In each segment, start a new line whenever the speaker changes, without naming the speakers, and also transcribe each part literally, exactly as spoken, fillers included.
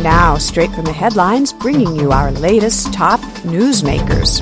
now, straight from the headlines, bringing you our latest top newsmakers.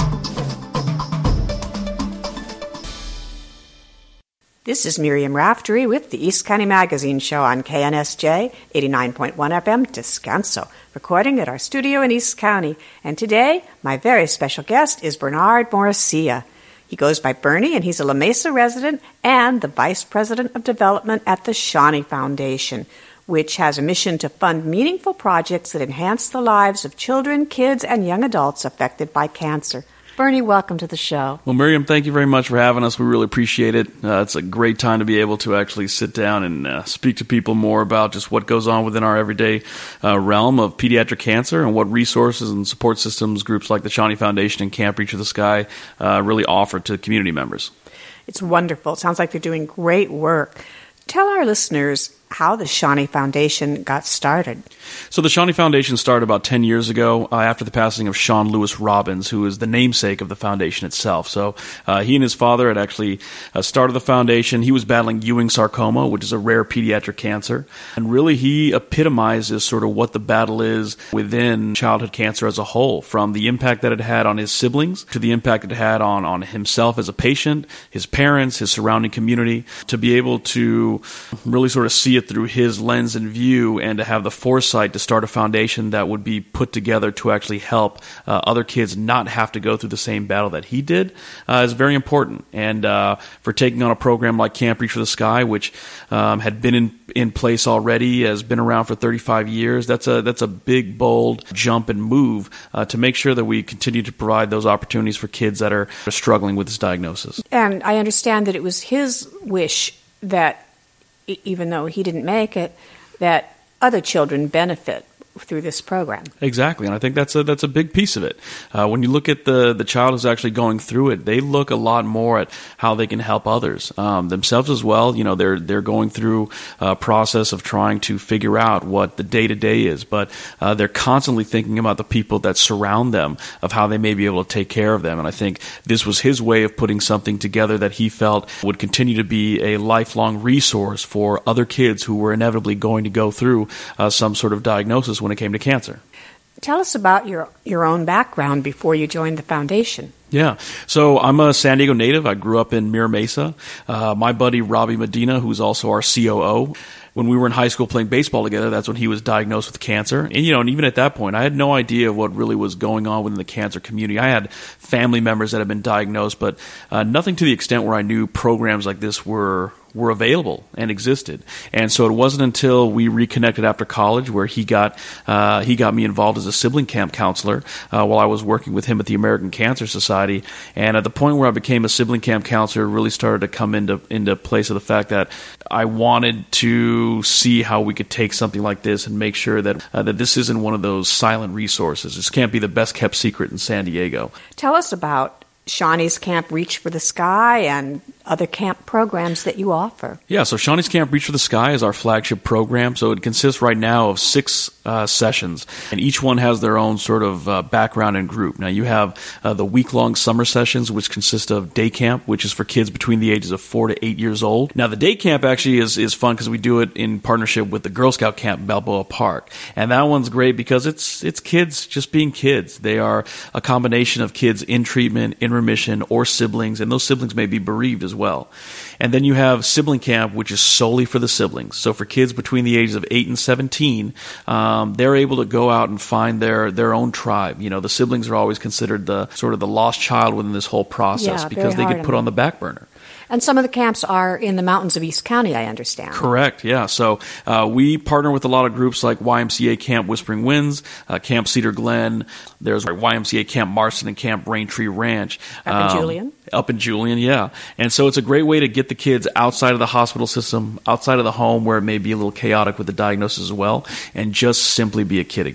This is Miriam Raftery with the East County Magazine Show on K N S J eighty-nine point one F M Descanso, recording at our studio in East County. And today, my very special guest is Bernard Moricilla. He goes by Bernie, and he's a La Mesa resident and the Vice President of Development at the Shawnee Foundation, which has a mission to fund meaningful projects that enhance the lives of children, kids, and young adults affected by cancer. Bernie, welcome to the show.
Well, Miriam, thank you very much for having us. We really appreciate it. Uh, it's a great time to be able to actually sit down and uh, speak to people more about just what goes on within our everyday uh, realm of pediatric cancer and what resources and support systems groups like the Shawnee Foundation and Camp Reach for the Sky uh, really offer to community members.
It's wonderful. It sounds like they're doing great work. Tell our listeners how the Shawnee Foundation got started.
So the Shawnee Foundation started about ten years ago uh, after the passing of Sean Lewis Robbins, who is the namesake of the foundation itself. So uh, he and his father had actually uh, started the foundation. He was battling Ewing sarcoma, which is a rare pediatric cancer. And really he epitomizes sort of what the battle is within childhood cancer as a whole, from the impact that it had on his siblings to the impact it had on, on himself as a patient, his parents, his surrounding community, to be able to really sort of see it through his lens and view and to have the foresight to start a foundation that would be put together to actually help uh, other kids not have to go through the same battle that he did uh, is very important. And uh, for taking on a program like Camp Reach for the Sky, which um, had been in in place already, has been around for thirty-five years, that's a that's a big, bold jump and move uh, to make sure that we continue to provide those opportunities for kids that are struggling with this diagnosis.
And I understand that it was his wish that, even though he didn't make it, that other children benefit through this program.
Exactly, and I think that's a that's a big piece of it. Uh, when you look at the the child who's actually going through it, they look a lot more at how they can help others, um, themselves as well. You know, they're they're going through a process of trying to figure out what the day to day is, but uh, they're constantly thinking about the people that surround them, of how they may be able to take care of them. And I think this was his way of putting something together that he felt would continue to be a lifelong resource for other kids who were inevitably going to go through uh, some sort of diagnosis when it came to cancer.
Tell us about your, your own background before you joined the foundation.
Yeah. So I'm a San Diego native. I grew up in Mira Mesa. Uh, my buddy Robbie Medina, who's also our C O O, when we were in high school playing baseball together, that's when he was diagnosed with cancer. And, you know, and even at that point, I had no idea what really was going on within the cancer community. I had family members that had been diagnosed, but uh, nothing to the extent where I knew programs like this were were available and existed. And so it wasn't until we reconnected after college where he got uh, he got me involved as a sibling camp counselor uh, while I was working with him at the American Cancer Society. And at the point where I became a sibling camp counselor, it really started to come into into place of the fact that I wanted to see how we could take something like this and make sure that uh, that this isn't one of those silent resources. This can't be the best kept secret in San Diego.
Tell us about Shawnee's Camp Reach for the Sky and other camp programs that you offer.
Yeah, so Shawnee's Camp Reach for the Sky is our flagship program. So it consists right now of six uh, sessions, and each one has their own sort of uh, background and group. Now you have uh, the week-long summer sessions, which consist of day camp, which is for kids between the ages of four to eight years old. Now the day camp actually is, is fun because we do it in partnership with the Girl Scout camp in Balboa Park. And that one's great because it's it's kids just being kids. They are a combination of kids in treatment, in remission, or siblings, and those siblings may be bereaved as well. And then you have sibling camp, which is solely for the siblings. So for kids between the ages of eight and seventeen, um, they're able to go out and find their, their own tribe. You know, the siblings are always considered the sort of the lost child within this whole process
yeah,
because they get put on the back burner.
And some of the camps are in the mountains of East County, I understand.
Correct, yeah. So uh, we partner with a lot of groups like Y M C A Camp Whispering Winds, uh, Camp Cedar Glen. There's Y M C A Camp Marston and Camp Raintree Ranch.
Up
um,
in Julian?
Up in Julian, yeah. And so it's a great way to get the kids outside of the hospital system, outside of the home where it may be a little chaotic with the diagnosis as well, and just simply be a kid again.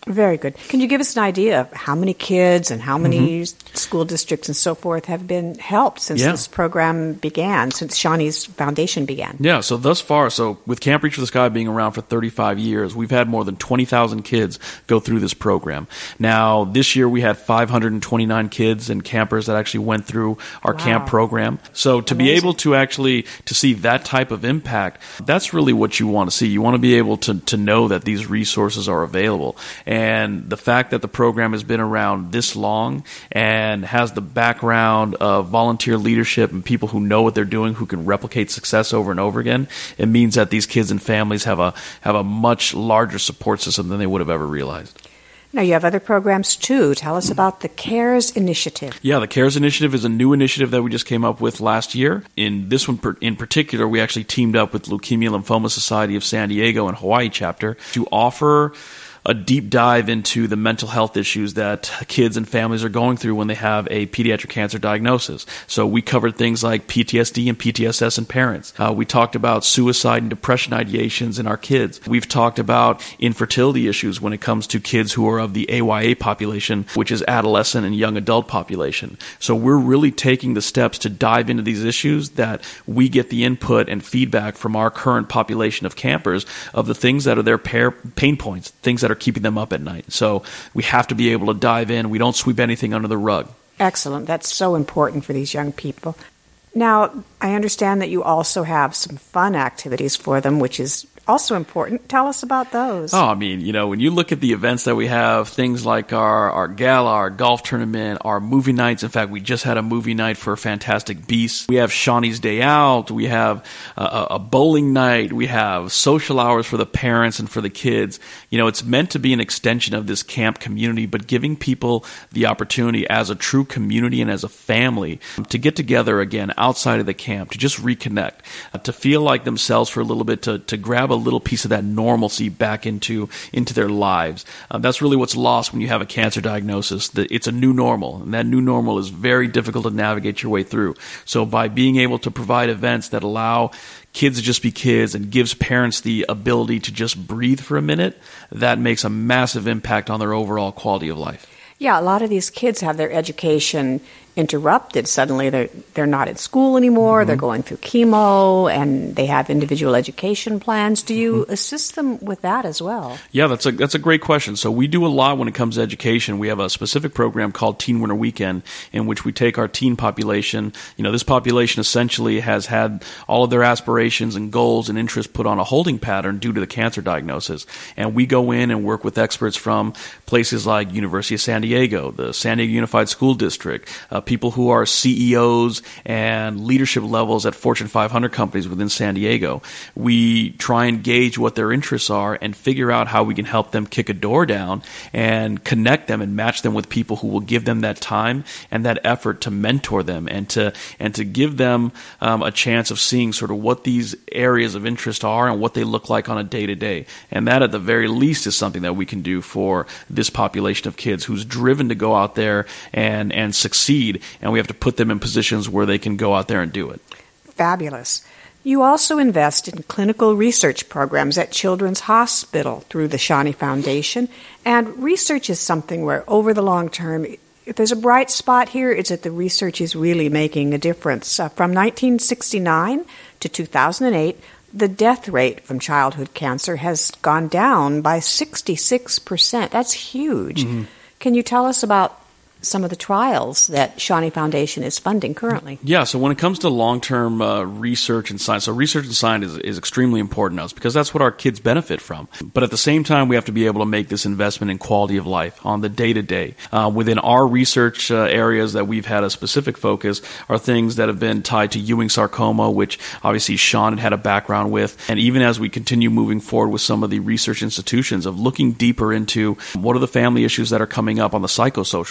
Very good. Can you give us an idea of how many kids and how many mm-hmm. school districts and so forth have been helped since yeah. this program began, since Shawnee's Foundation began?
Yeah, so thus far, so with Camp Reach for the Sky being around for thirty-five years, we've had more than twenty thousand kids go through this program. Now, this year we had five hundred twenty-nine kids and campers that actually went through our wow. camp program. So to Amazing. be able to actually to see that type of impact, that's really what you want to see. You want to be able to, to know that these resources are available. And the fact that the program has been around this long and has the background of volunteer leadership and people who know what they're doing, who can replicate success over and over again, it means that these kids and families have a have a much larger support system than they would have ever realized.
Now, you have other programs, too. Tell us about the CARES Initiative.
Yeah, the CARES Initiative is a new initiative that we just came up with last year. In this one in particular, we actually teamed up with Leukemia Lymphoma Society of San Diego and Hawaii chapter to offer a deep dive into the mental health issues that kids and families are going through when they have a pediatric cancer diagnosis. So we covered things like P T S D and P T S S in parents. Uh, we talked about suicide and depression ideations in our kids. We've talked about infertility issues when it comes to kids who are of the A Y A population, which is adolescent and young adult population. So we're really taking the steps to dive into these issues that we get the input and feedback from our current population of campers of the things that are their pain points, things that are keeping them up at night. So we have to be able to dive in. We don't sweep anything under the rug.
Excellent. That's so important for these young people. Now, I understand that you also have some fun activities for them, which is also important. Tell us about those.
Oh, I mean, you know, when you look at the events that we have, things like our, our gala, our golf tournament, our movie nights. In fact, we just had a movie night for Fantastic Beasts. We have Shawnee's Day Out. We have a, a bowling night. We have social hours for the parents and for the kids. You know, it's meant to be an extension of this camp community, but giving people the opportunity as a true community and as a family to get together again outside of the camp, to just reconnect, uh, to feel like themselves for a little bit, to, to grab a little piece of that normalcy back into into their lives. Uh, that's really what's lost when you have a cancer diagnosis. That it's a new normal, and that new normal is very difficult to navigate your way through. So by being able to provide events that allow kids to just be kids and gives parents the ability to just breathe for a minute, that makes a massive impact on their overall quality of life.
Yeah, a lot of these kids have their education interrupted. Suddenly they're, they're not in school anymore, mm-hmm. they're going through chemo, and they have individual education plans. Do you mm-hmm. assist them with that as well?
Yeah, that's a that's a great question. So we do a lot when it comes to education. We have a specific program called Teen Winter Weekend, in which we take our teen population. You know, this population essentially has had all of their aspirations and goals and interests put on a holding pattern due to the cancer diagnosis. And we go in and work with experts from places like University of San Diego, the San Diego Unified School District, uh, people who are C E Os and leadership levels at Fortune five hundred companies within San Diego. We try and gauge what their interests are and figure out how we can help them kick a door down and connect them and match them with people who will give them that time and that effort to mentor them and to and to give them um, a chance of seeing sort of what these areas of interest are and what they look like on a day-to-day. And that, at the very least, is something that we can do for this population of kids who's driven to go out there and, and succeed, and we have to put them in positions where they can go out there and do it.
Fabulous. You also invest in clinical research programs at Children's Hospital through the Shawnee Foundation, and research is something where over the long term, if there's a bright spot here, it's that the research is really making a difference. Uh, from nineteen sixty-nine to two thousand eight, the death rate from childhood cancer has gone down by sixty-six percent. That's huge. Mm-hmm. Can you tell us about some of the trials that Shawnee Foundation is funding currently?
Yeah, so when it comes to long-term uh, research and science, so research and science is, is extremely important to us because that's what our kids benefit from. But at the same time, we have to be able to make this investment in quality of life on the day-to-day. Uh, within our research uh, areas that we've had a specific focus are things that have been tied to Ewing sarcoma, which obviously Sean had had a background with. And even as we continue moving forward with some of the research institutions of looking deeper into what are the family issues that are coming up on the psychosocial side,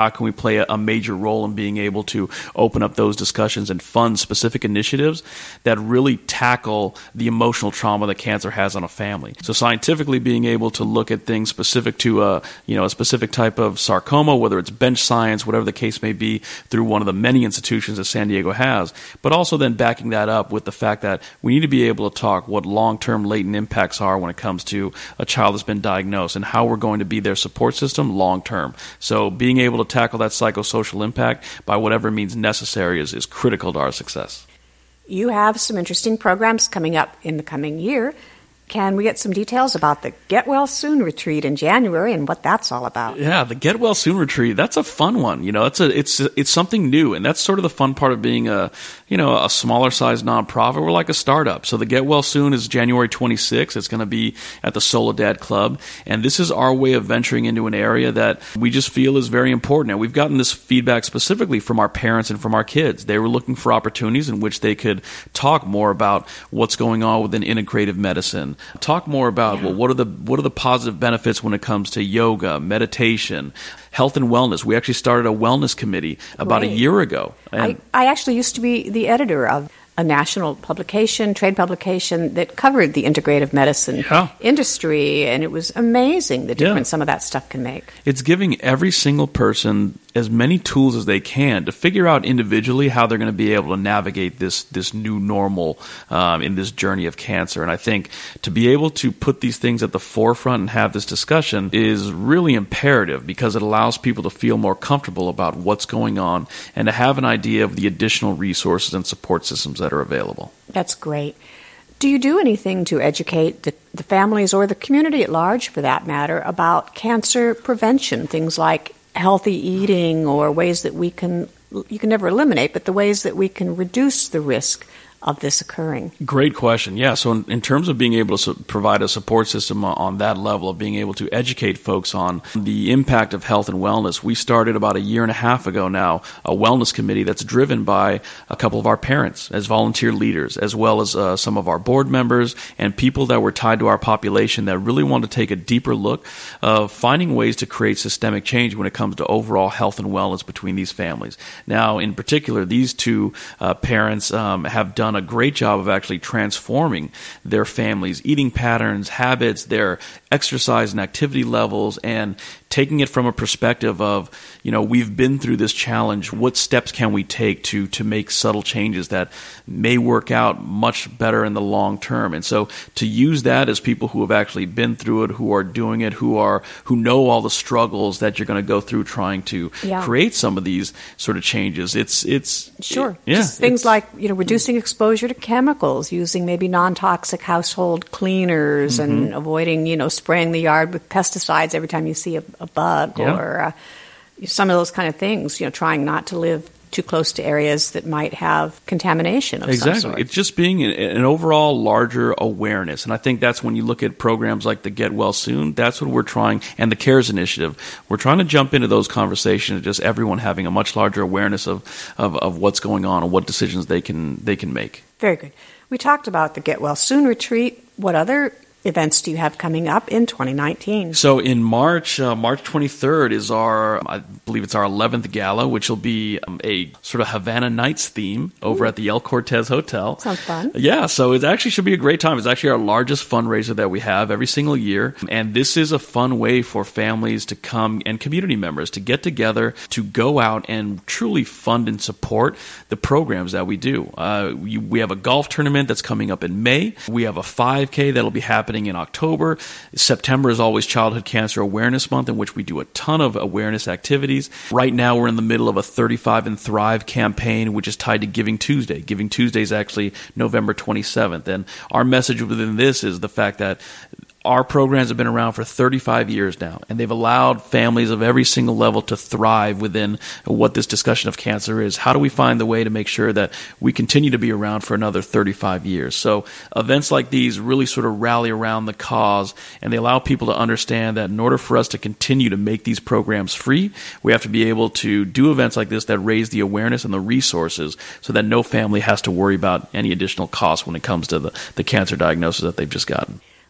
how can we play a, a major role in being able to open up those discussions and fund specific initiatives that really tackle the emotional trauma that cancer has on a family. So scientifically being able to look at things specific to a, you know, a specific type of sarcoma, whether it's bench science, whatever the case may be, through one of the many institutions that San Diego has, but also then backing that up with the fact that we need to be able to talk what long-term latent impacts are when it comes to a child that's been diagnosed and how we're going to be their support system long-term. So being able to tackle that psychosocial impact by whatever means necessary is, is critical to our success.
You have some interesting programs coming up in the coming year. Can we get some details about the Get Well Soon retreat in January and what that's all about?
Yeah, the Get Well Soon retreat, that's a fun one. You know, it's a it's it's something new, and that's sort of the fun part of being a, you know, a smaller sized nonprofit. We're like a startup. So the Get Well Soon is January twenty-sixth. It's going to be at the Soledad Club, and this is our way of venturing into an area that we just feel is very important. And we've gotten this feedback specifically from our parents and from our kids. They were looking for opportunities in which they could talk more about what's going on within integrative medicine. Talk more about yeah. well, what are the what are the positive benefits when it comes to yoga, meditation, health and wellness. We actually started a wellness committee about
Great.
a year ago.
And I, I actually used to be the editor of a national publication, trade publication, that covered the integrative medicine
yeah.
industry, and it was amazing the difference
yeah.
some of that stuff can make.
It's giving every single person as many tools as they can to figure out individually how they're going to be able to navigate this this new normal um, in this journey of cancer. And I think to be able to put these things at the forefront and have this discussion is really imperative, because it allows people to feel more comfortable about what's going on and to have an idea of the additional resources and support systems that are available.
That's great. Do you do anything to educate the, the families or the community at large, for that matter, about cancer prevention, things like healthy eating or ways that we can, you can never eliminate, but the ways that we can reduce the risk of this occurring?
Great question. Yeah, so in, in terms of being able to su- provide a support system on that level, of being able to educate folks on the impact of health and wellness, we started about a year and a half ago now a wellness committee that's driven by a couple of our parents as volunteer leaders, as well as uh, some of our board members and people that were tied to our population that really want to take a deeper look of finding ways to create systemic change when it comes to overall health and wellness between these families. Now, in particular, these two uh, parents um, have done a great job of actually transforming their families' eating patterns, habits, their exercise and activity levels, and taking it from a perspective of, you know, we've been through this challenge. What steps can we take to to make subtle changes that may work out much better in the long term? And so to use that as people who have actually been through it, who are doing it, who are who know all the struggles that you're going to go through trying to
yeah.
create some of these sort of changes. It's it's
sure.
It, yeah,
Just things like, you know, reducing exposure to chemicals, using maybe non-toxic household cleaners, mm-hmm. and avoiding, you know, spraying the yard with pesticides every time you see a, a bug,
yeah.
or uh, some of those kind of things. You know, trying not to live too close to areas that might have contamination of
exactly.
some sort.
It's just being an, an overall larger awareness. And I think that's when you look at programs like the Get Well Soon, that's what we're trying, and the CARES Initiative. We're trying to jump into those conversations, just everyone having a much larger awareness of, of, of what's going on and what decisions they can they can make.
Very good. We talked about the Get Well Soon retreat. What other events do you have coming up in twenty nineteen?
So in March, uh, March twenty-third is our, I believe it's our eleventh gala, which will be um, a sort of Havana Nights theme over Ooh. At the El Cortez Hotel.
Sounds fun.
Yeah, so it actually should be a great time. It's actually our largest fundraiser that we have every single year. And this is a fun way for families to come and community members to get together, to go out and truly fund and support the programs that we do. Uh, we, we have a golf tournament that's coming up in May. We have a five K that'll be happening in October. September is always Childhood Cancer Awareness Month, in which we do a ton of awareness activities. Right now, we're in the middle of a thirty-five and Thrive campaign, which is tied to Giving Tuesday. Giving Tuesday is actually November twenty-seventh. And our message within this is the fact that our programs have been around for thirty-five years now, and they've allowed families of every single level to thrive within what this discussion of cancer is. How do we find the way to make sure that we continue to be around for another thirty-five years? So events like these really sort of rally around the cause, and they allow people to understand that in order for us to continue to make these programs free, we have to be able to do events like this that raise the awareness and the resources so that no family has to worry about any additional costs when it comes to the, the cancer diagnosis that they've just gotten.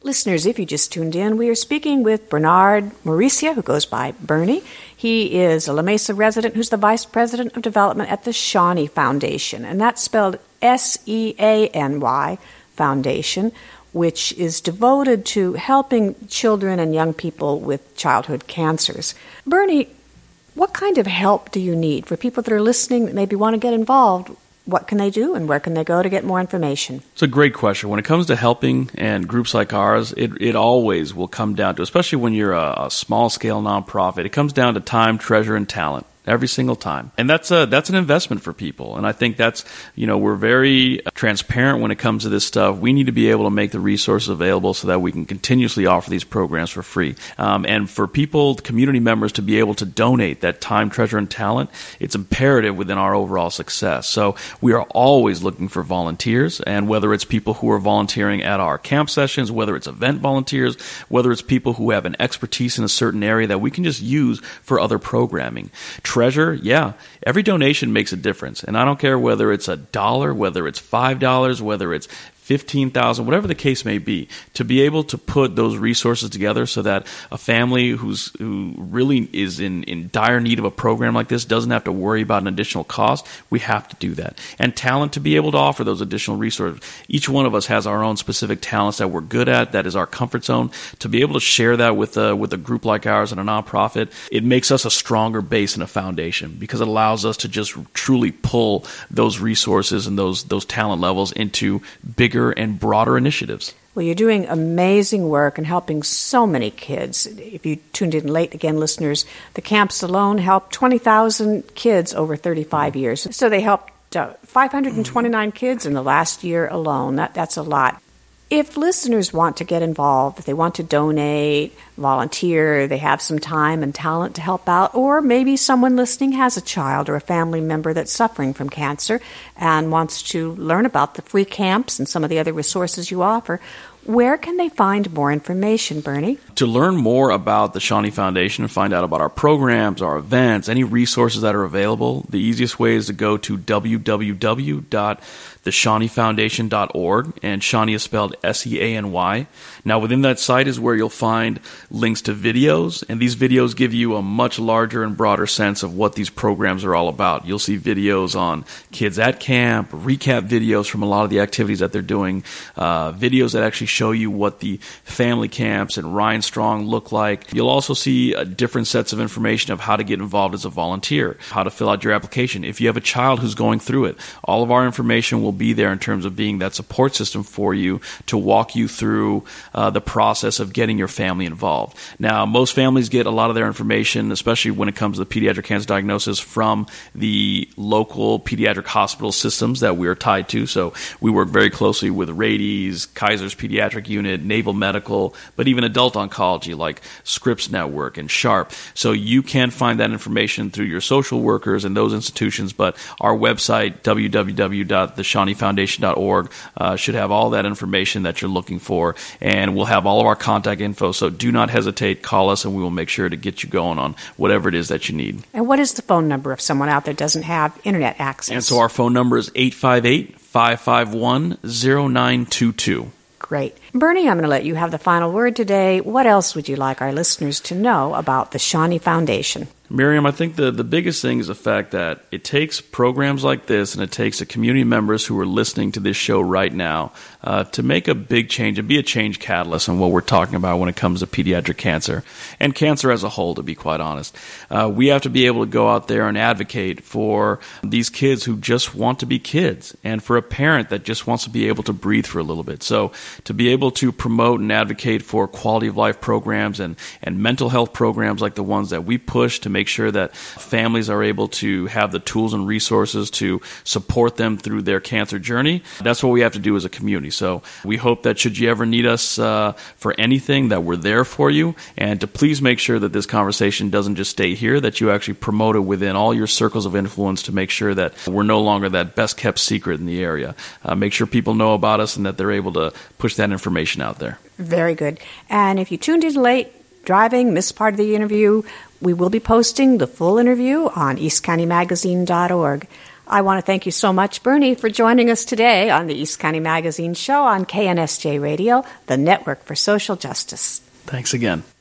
Listeners, if you just tuned in, we are speaking with Bernard Mauricia, who goes by Bernie. He is a La Mesa resident who's the Vice President of Development at the Shawnee Foundation, and that's spelled S E A N Y Foundation, which is devoted to helping children and young people with childhood cancers. Bernie, what kind of help do you need for people that are listening that maybe want to get involved? What can they do, and where can they go to get more information?
It's a great question. When it comes to helping and groups like ours, it, it always will come down to, especially when you're a, a small-scale nonprofit, it comes down to time, treasure, and talent. Every single time. And that's a, that's an investment for people. And I think that's, you know, we're very transparent when it comes to this stuff. We need to be able to make the resources available so that we can continuously offer these programs for free. Um, and for people, community members, to be able to donate that time, treasure, and talent, it's imperative within our overall success. So we are always looking for volunteers, and whether it's people who are volunteering at our camp sessions, whether it's event volunteers, whether it's people who have an expertise in a certain area that we can just use for other programming. Treasure, yeah, every donation makes a difference. And I don't care whether it's a dollar, whether it's five dollars, whether it's fifteen thousand dollars, whatever the case may be, to be able to put those resources together so that a family who's who really is in, in dire need of a program like this doesn't have to worry about an additional cost. We have to do that. And talent to be able to offer those additional resources. Each one of us has our own specific talents that we're good at, that is our comfort zone. To be able to share that with a, with a group like ours and a nonprofit, it makes us a stronger base and a foundation, because it allows us to just truly pull those resources and those those talent levels into bigger and broader initiatives.
Well, you're doing amazing work and helping so many kids. If you tuned in late, again, listeners, the camps alone helped twenty thousand kids over thirty-five years. So they helped uh, five hundred twenty-nine kids in the last year alone. That That's a lot. If listeners want to get involved, if they want to donate, volunteer, they have some time and talent to help out, or maybe someone listening has a child or a family member that's suffering from cancer and wants to learn about the free camps and some of the other resources you offer, where can they find more information, Bernie?
To learn more about the Shawnee Foundation and find out about our programs, our events, any resources that are available, the easiest way is to go to w w w dot the shawnee foundation dot org, and Shawnee is spelled S E A N Y. Now, within that site is where you'll find links to videos, and these videos give you a much larger and broader sense of what these programs are all about. You'll see videos on kids at camp, recap videos from a lot of the activities that they're doing, uh, videos that actually show you what the family camps and Ryan Strong look like. You'll also see uh, different sets of information of how to get involved as a volunteer, how to fill out your application. If you have a child who's going through it, all of our information will be there in terms of being that support system for you to walk you through uh, the process of getting your family involved. Now, most families get a lot of their information, especially when it comes to the pediatric cancer diagnosis, from the local pediatric hospital systems that we are tied to. So we work very closely with Rady's, Kaiser's Pediatric Unit, Naval Medical, but even adult oncology like Scripps Network and Sharp. So you can find that information through your social workers and those institutions, but our website, w w w dot the shawnee foundation dot org, uh, should have all that information that you're looking for, and we'll have all of our contact info, so do not hesitate. Call us, and we will make sure to get you going on whatever it is that you need.
And what is the phone number if someone out there doesn't have internet access?
And so our phone number is eight five eight, five five one, zero nine two two.
Great. Bernie, I'm going to let you have the final word today. What else would you like our listeners to know about the Shawnee Foundation?
Miriam, I think the, the biggest thing is the fact that it takes programs like this, and it takes the community members who are listening to this show right now uh, to make a big change and be a change catalyst on what we're talking about when it comes to pediatric cancer and cancer as a whole, to be quite honest. Uh, we have to be able to go out there and advocate for these kids who just want to be kids, and for a parent that just wants to be able to breathe for a little bit. So to be able to promote and advocate for quality of life programs and, and mental health programs like the ones that we push to make Make sure that families are able to have the tools and resources to support them through their cancer journey. That's what we have to do as a community. So we hope that should you ever need us uh, for anything, that we're there for you, and to please make sure that this conversation doesn't just stay here, that you actually promote it within all your circles of influence to make sure that we're no longer that best kept secret in the area. Uh, make sure people know about us and that they're able to push that information out there.
Very good. And if you tuned in late, driving, missed part of the interview, we will be posting the full interview on east county magazine dot org. I want to thank you so much, Bernie, for joining us today on the East County Magazine Show on K N S J Radio, the Network for Social Justice.
Thanks again.